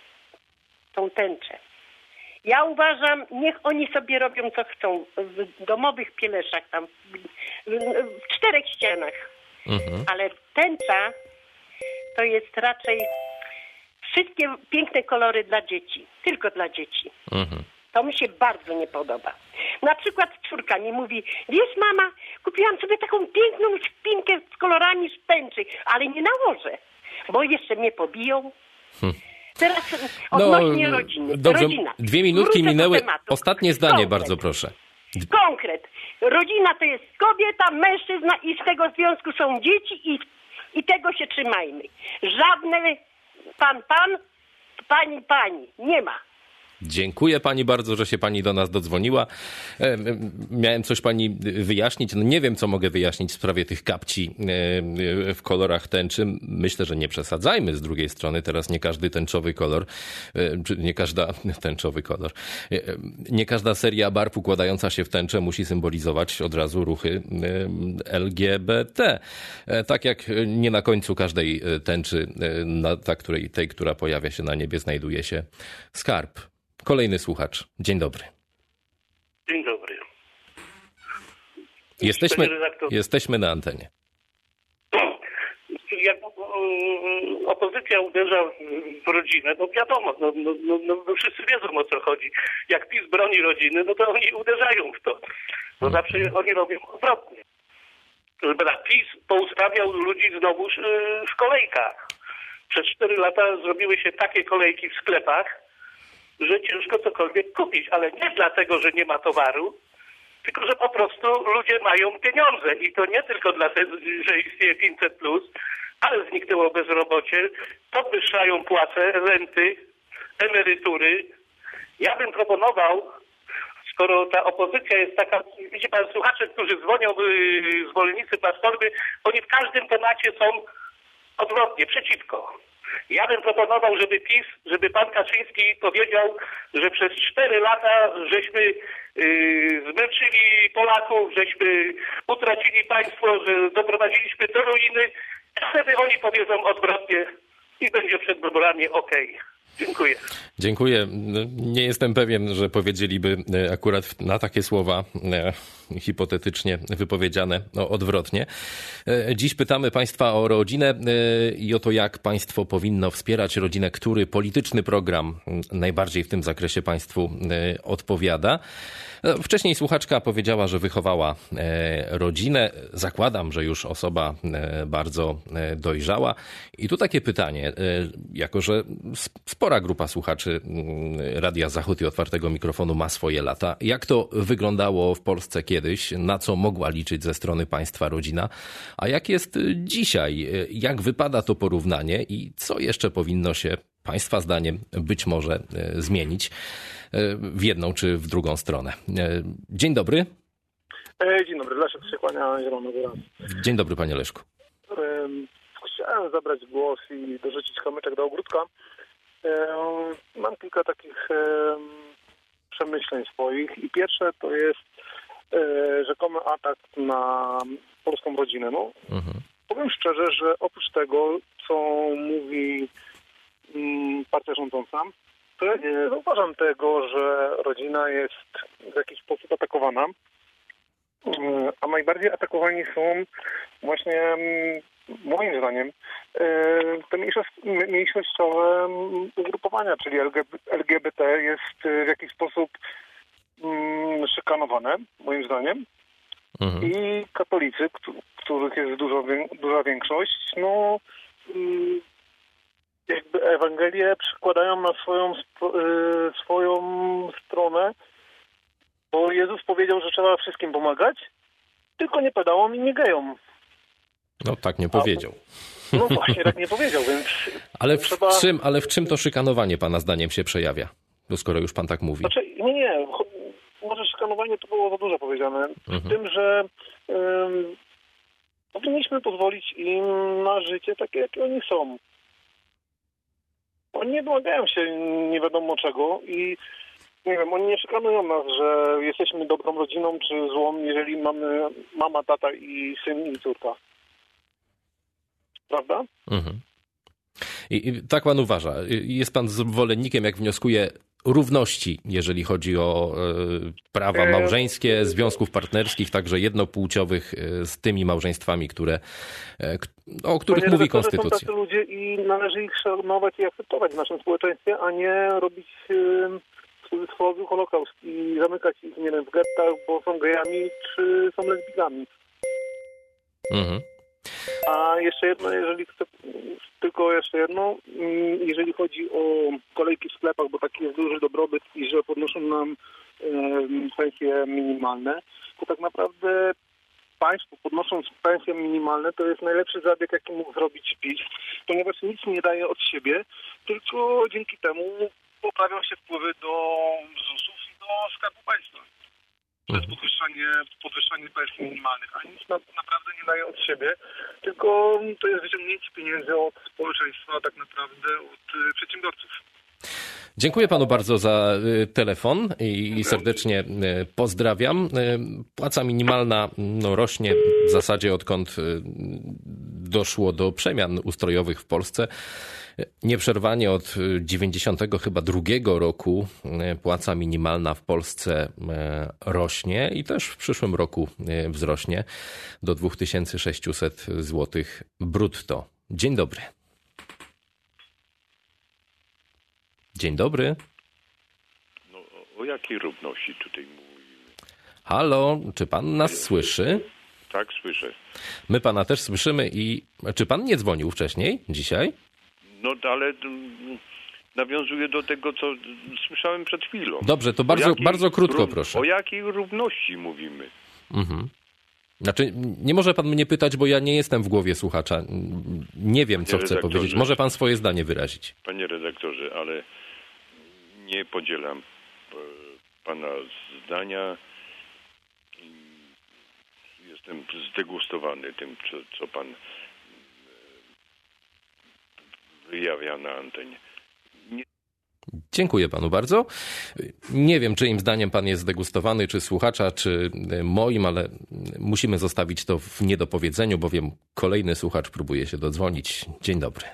tą tęczę. Ja uważam, niech oni sobie robią co chcą w domowych pieleszach tam, w, w czterech ścianach. Mhm. Ale tęcza to jest raczej wszystkie piękne kolory dla dzieci. Tylko dla dzieci. Mhm. To mi się bardzo nie podoba. Na przykład córka mi mówi, wiesz mama, kupiłam sobie taką piękną szpinkę z kolorami z tęczy, ale nie nałożę, bo jeszcze mnie pobiją. Hmm. Teraz odnośnie no, rodziny. Dobrze, Rodzina. Dwie minutki Wrócę minęły. Ostatnie zdanie, Konkret. Bardzo proszę. Konkret. Rodzina to jest kobieta, mężczyzna i z tego związku są dzieci i, i tego się trzymajmy. Żadne pan, pan, pani, pani. Nie ma. Dziękuję pani bardzo, że się pani do nas dodzwoniła. Miałem coś pani wyjaśnić. No nie wiem, co mogę wyjaśnić w sprawie tych kapci w kolorach tęczy. Myślę, że nie przesadzajmy z drugiej strony. Teraz nie każdy tęczowy kolor, czy nie każda tęczowy kolor, nie każda seria barw układająca się w tęczę musi symbolizować od razu ruchy L G B T. Tak jak nie na końcu każdej tęczy, na ta, której, tej, która pojawia się na niebie, znajduje się skarb. Kolejny słuchacz. Dzień dobry. Dzień dobry. Jesteśmy, jesteśmy na antenie. Jak opozycja uderza w rodzinę, no wiadomo, no, no, no, no wszyscy wiedzą, o co chodzi. Jak PiS broni rodziny, no to oni uderzają w to. No zawsze oni robią odwrotnie. Żeby PiS poustawiał ludzi znowu w kolejkach. Przez cztery lata zrobiły się takie kolejki w sklepach, że ciężko cokolwiek kupić, ale nie dlatego, że nie ma towaru, tylko że po prostu ludzie mają pieniądze i to nie tylko dlatego, że istnieje pięćset plus, ale zniknęło bezrobocie, podwyższają płace, renty, emerytury. Ja bym proponował, skoro ta opozycja jest taka, widzi pan, słuchacze, którzy dzwonią, zwolennicy Platformy, oni w każdym temacie są odwrotnie, przeciwko. Ja bym proponował, żeby PiS, żeby pan Kaczyński powiedział, że przez cztery lata żeśmy yy, zmęczyli Polaków, żeśmy utracili państwo, że doprowadziliśmy do ruiny. Wtedy oni powiedzą odwrotnie i będzie przed wyborami okej. Dziękuję. Dziękuję. Nie jestem pewien, że powiedzieliby akurat na takie słowa hipotetycznie wypowiedziane odwrotnie. Dziś pytamy Państwa o rodzinę i o to, jak państwo powinno wspierać rodzinę, który polityczny program najbardziej w tym zakresie państwu odpowiada. Wcześniej słuchaczka powiedziała, że wychowała rodzinę. Zakładam, że już osoba bardzo dojrzała. I tu takie pytanie, jako że spora grupa słuchaczy Radia Zachód i Otwartego Mikrofonu ma swoje lata. Jak to wyglądało w Polsce kiedyś? Na co mogła liczyć ze strony państwa rodzina? A jak jest dzisiaj? Jak wypada to porównanie i co jeszcze powinno się państwa zdaniem być może zmienić w jedną czy w drugą stronę? Dzień dobry. Dzień dobry, Leszek się kłania, Zielonego Lasu. Dzień dobry, panie Leszku. Chciałem zabrać głos i dorzucić kamyczek do ogródka. Mam kilka takich przemyśleń swoich i pierwsze to jest rzekomy atak na polską rodzinę. No, mhm. Powiem szczerze, że oprócz tego, co mówi partia rządząca, to ja nie zauważam tego, że rodzina jest w jakiś sposób atakowana, a najbardziej atakowani są właśnie, moim zdaniem, te mniejszościowe ugrupowania, czyli L G B T jest w jakiś sposób szykanowane, moim zdaniem. Mhm. I katolicy, których jest dużo, duża większość, no jakby Ewangelię przykładają na swoją, swoją stronę, bo Jezus powiedział, że trzeba wszystkim pomagać, tylko nie pedałom i nie gejom. No tak nie powiedział. A, no właśnie, tak nie powiedział, więc... Ale w, trzeba... czym, ale w czym to szykanowanie pana zdaniem się przejawia? No skoro już pan tak mówi. Znaczy, nie, nie. Może szykanowanie to było za dużo powiedziane. Mhm. W tym, że um, powinniśmy pozwolić im na życie takie, jakie oni są. Oni nie domagają się nie wiadomo czego i nie wiem, oni nie szykanują nas, że jesteśmy dobrą rodziną czy złą, jeżeli mamy mama, tata i syn i córka. Prawda? Mhm. I, I tak pan uważa. Jest pan zwolennikiem, jak wnioskuje, równości, jeżeli chodzi o e, prawa małżeńskie, związków partnerskich, także jednopłciowych, e, z tymi małżeństwami, które, e, o których mówi konstytucja. Są tacy ludzie i należy ich szanować i akceptować w naszym społeczeństwie, a nie robić e, w cudzysłowie holokaust i zamykać ich, nie wiem, w gettach, bo są gejami czy są lesbikami. Mhm. A jeszcze jedno, jeżeli chcę, tylko jeszcze jedno, jeżeli chodzi o kolejki w sklepach, bo taki jest duży dobrobyt i że podnoszą nam e, pensje minimalne, to tak naprawdę państwo podnosząc pensje minimalne to jest najlepszy zabieg, jaki mógł zrobić PiS, ponieważ nic nie daje od siebie, tylko dzięki temu poprawią się wpływy do ZUS-ów i do Skarbu Państwa. Przez podwyższanie, podwyższanie pensji minimalnych, a nic na, naprawdę nie daje od siebie, tylko to jest wyciągnięcie pieniędzy od społeczeństwa, tak naprawdę od y, przedsiębiorców. Dziękuję panu bardzo za telefon i serdecznie pozdrawiam. Płaca minimalna no, rośnie w zasadzie odkąd doszło do przemian ustrojowych w Polsce. Nieprzerwanie od dziewięćdziesiątego chyba drugiego roku płaca minimalna w Polsce rośnie i też w przyszłym roku wzrośnie do dwa tysiące sześćset złotych brutto. Dzień dobry. Dzień dobry. No, o jakiej równości tutaj mówimy? Halo, czy pan nas słyszy? Tak, słyszę. My pana też słyszymy i czy pan nie dzwonił wcześniej, dzisiaj? No, ale nawiązuję do tego, co słyszałem przed chwilą. Dobrze, to bardzo, jakiej, bardzo krótko, proszę. O jakiej równości mówimy? Mhm. Znaczy, nie może pan mnie pytać, bo ja nie jestem w głowie słuchacza. Nie wiem, co chcę powiedzieć. Może pan swoje zdanie wyrazić. Panie redaktorze, ale nie podzielam pana zdania. Jestem zdegustowany tym, co, co pan wyjawia na antenie. Nie... Dziękuję panu bardzo. Nie wiem, czyim zdaniem pan jest zdegustowany, czy słuchacza, czy moim, ale musimy zostawić to w niedopowiedzeniu, bowiem kolejny słuchacz próbuje się dodzwonić. Dzień dobry.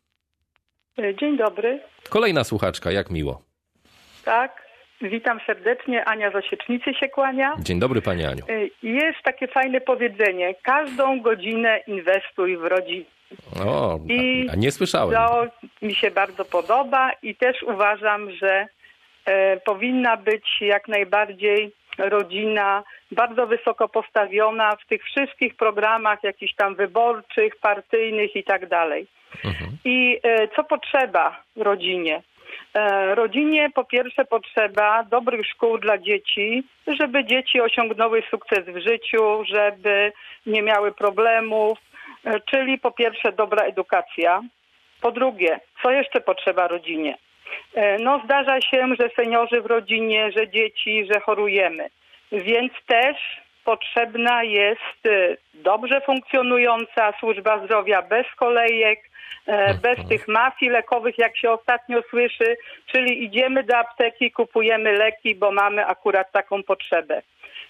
Dzień dobry. Kolejna słuchaczka, jak miło. Tak, witam serdecznie. Ania z Osiecznicy się kłania. Dzień dobry pani Aniu. Jest takie fajne powiedzenie. Każdą godzinę inwestuj w rodzinę. O, I a nie słyszałem. To mi się bardzo podoba i też uważam, że e, powinna być jak najbardziej rodzina bardzo wysoko postawiona w tych wszystkich programach jakichś tam wyborczych, partyjnych i tak dalej. Mhm. I e, co potrzeba rodzinie? E, rodzinie po pierwsze potrzeba dobrych szkół dla dzieci, żeby dzieci osiągnęły sukces w życiu, żeby nie miały problemów. Czyli po pierwsze dobra edukacja. Po drugie, co jeszcze potrzeba rodzinie? No zdarza się, że seniorzy w rodzinie, że dzieci, że chorujemy. Więc też potrzebna jest dobrze funkcjonująca służba zdrowia bez kolejek, bez tych mafii lekowych, jak się ostatnio słyszy, czyli idziemy do apteki, kupujemy leki, bo mamy akurat taką potrzebę.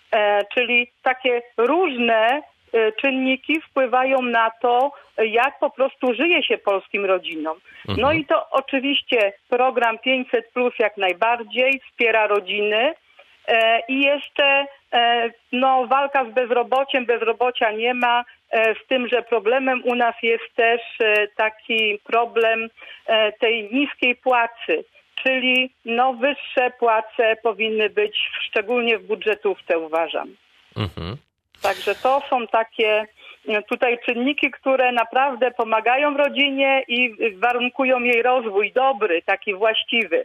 Czyli takie różne czynniki wpływają na to, jak po prostu żyje się polskim rodzinom. Mhm. No i to oczywiście program pięćset plus jak najbardziej wspiera rodziny e, i jeszcze e, no, walka z bezrobociem, bezrobocia nie ma, e, z tym, że problemem u nas jest też e, taki problem e, tej niskiej płacy, czyli no, wyższe płace powinny być, szczególnie w budżetówce uważam. Mhm. Także to są takie tutaj czynniki, które naprawdę pomagają rodzinie i warunkują jej rozwój dobry, taki właściwy.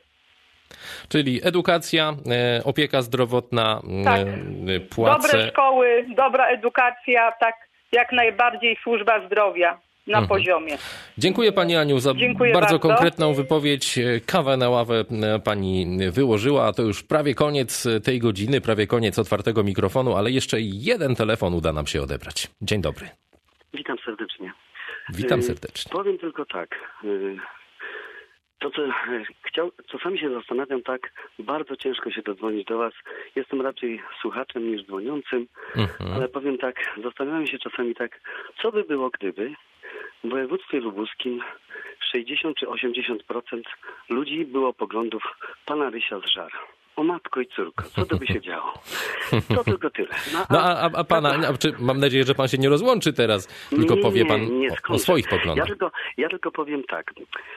Czyli edukacja, opieka zdrowotna, tak. płace. Dobre szkoły, dobra edukacja, tak jak najbardziej służba zdrowia na mhm. poziomie. Dziękuję pani Aniu za Dziękuję bardzo, bardzo konkretną wypowiedź. Kawę na ławę pani wyłożyła, a to już prawie koniec tej godziny, prawie koniec otwartego mikrofonu, ale jeszcze jeden telefon uda nam się odebrać. Dzień dobry. Witam serdecznie. Witam serdecznie. Yy, powiem tylko tak. Yy, to, co chciał, czasami się zastanawiam tak, bardzo ciężko się dodzwonić do was. Jestem raczej słuchaczem niż dzwoniącym, mhm. ale powiem tak, zastanawiam się czasami tak, co by było, gdyby w województwie lubuskim sześćdziesiąt czy osiemdziesiąt procent ludzi było poglądów pana Rysia z Żar. O matko i córko, co to by się działo? To tylko tyle. No, a, no, a, a pana, a, czy, mam nadzieję, że pan się nie rozłączy teraz, tylko nie, powie pan nie, nie, o, o swoich poglądach. Ja tylko, ja tylko powiem tak.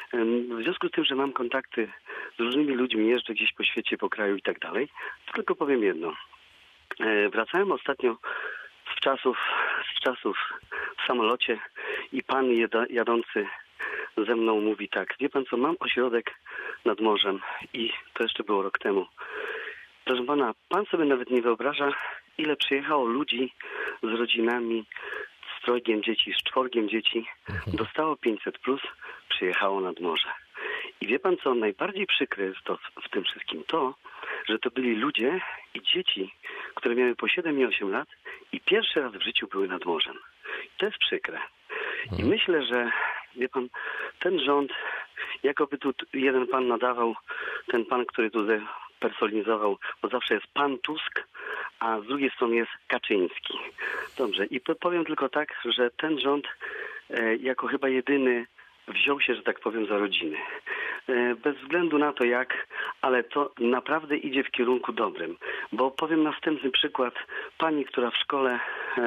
W związku z tym, że mam kontakty z różnymi ludźmi, jeżdżę gdzieś po świecie, po kraju i tak dalej, to tylko powiem jedno. Wracałem ostatnio z czasów, z czasów w samolocie i pan jada, jadący ze mną mówi tak, wie pan co, mam ośrodek nad morzem i to jeszcze było rok temu. Proszę pana, pan sobie nawet nie wyobraża, ile przyjechało ludzi z rodzinami, z trojgiem dzieci, z czworgiem dzieci, dostało pięćset plus, przyjechało nad morze. I wie pan co, najbardziej przykre jest to w tym wszystkim to, że to byli ludzie i dzieci, które miały po siedem i osiem lat i pierwszy raz w życiu były nad morzem. To jest przykre. I myślę, że wie pan, ten rząd, jakoby tu jeden pan nadawał, ten pan, który tu personalizował, bo zawsze jest pan Tusk, a z drugiej strony jest Kaczyński. Dobrze, i powiem tylko tak, że ten rząd e, jako chyba jedyny wziął się, że tak powiem, za rodziny. Bez względu na to jak, ale to naprawdę idzie w kierunku dobrym. Bo powiem następny przykład. Pani, która w szkole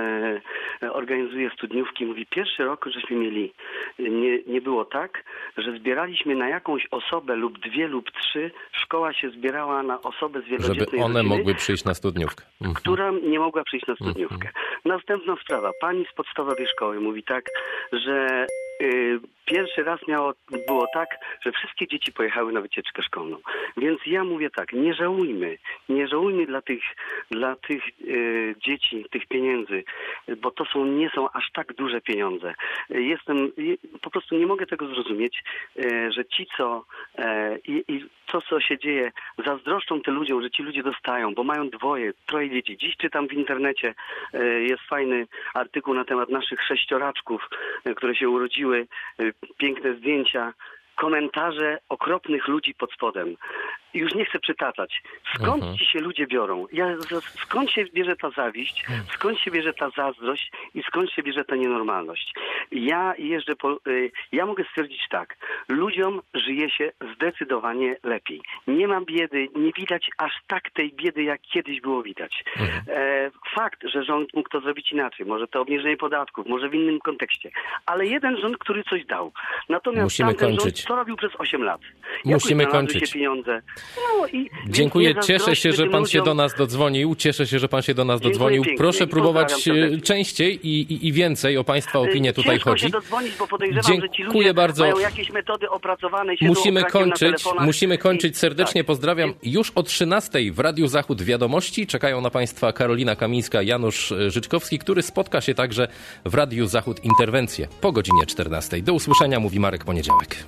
e, organizuje studniówki, mówi, pierwszy rok żeśmy mieli, nie, nie było tak, że zbieraliśmy na jakąś osobę lub dwie lub trzy, szkoła się zbierała na osobę z wielodzietnej żeby one rodziny, mogły przyjść na studniówkę. Mhm. Która nie mogła przyjść na studniówkę. Mhm. Następna sprawa. Pani z podstawowej szkoły mówi tak, że y, pierwszy raz miało, było tak, że wszystkie dzieci pojechały na wycieczkę szkolną. Więc ja mówię tak, nie żałujmy, nie żałujmy dla tych, dla tych y, dzieci tych pieniędzy, bo to są, nie są aż tak duże pieniądze. Jestem, po prostu nie mogę tego zrozumieć, y, że ci, co y, i to, co się dzieje, zazdroszczą tym ludziom, że ci ludzie dostają, bo mają dwoje, troje dzieci. Dziś czytam w internecie, y, jest fajny artykuł na temat naszych sześcioraczków, y, które się urodziły. piękne zdjęcia, komentarze okropnych ludzi pod spodem. Już nie chcę przytaczać. Skąd Mhm. ci się ludzie biorą? Ja, z- skąd się bierze ta zawiść? Skąd się bierze ta zazdrość? I skąd się bierze ta nienormalność? Ja jeżdżę po... Y, ja mogę stwierdzić tak. Ludziom żyje się zdecydowanie lepiej. Nie ma biedy, nie widać aż tak tej biedy, jak kiedyś było widać. E, fakt, że rząd mógł to zrobić inaczej. Może to obniżenie podatków, może w innym kontekście. Ale jeden rząd, który coś dał. Natomiast Musimy tamten kończyć. rząd, co robił przez osiem lat? Musimy Jakoś znalazły kończyć. się pieniądze. No i Dziękuję, więc nie cieszę się, że zazdrośćmy pan tym się ludziom. do nas dodzwonił. Cieszę się, że pan się do nas Dziękuję dodzwonił. pięknie Proszę i próbować pozdrawiam e, serdecznie. częściej i, i, i więcej. O państwa opinię tutaj Ciężko chodzi. się dodzwonić, bo podejrzewam, że ci Dziękuję ludzie bardzo. mają jakieś metody opracowane i siedzą Musimy okrakiem na kończyć, telefonach. musimy kończyć. I- Serdecznie tak. pozdrawiam. Już o trzynastej w Radiu Zachód Wiadomości czekają na państwa Karolina Kamińska, Janusz e, Życzkowski, który spotka się także w Radiu Zachód Interwencje po godzinie czternastej. Do usłyszenia, mówi Marek Poniedziałek.